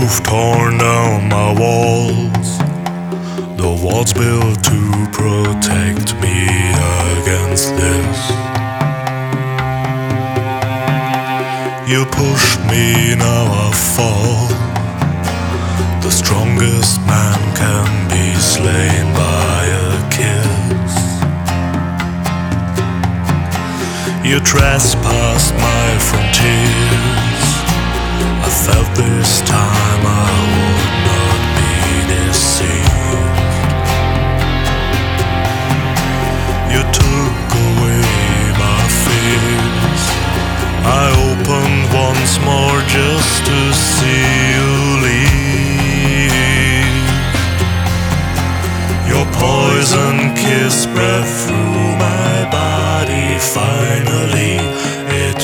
You've torn down my walls, the walls built to protect me against this. You pushed me, now I fall. The strongest man can be slain by a kiss. You trespassed my frontiers. I felt this time I would not be deceived. You took away my fears. I opened once more just to see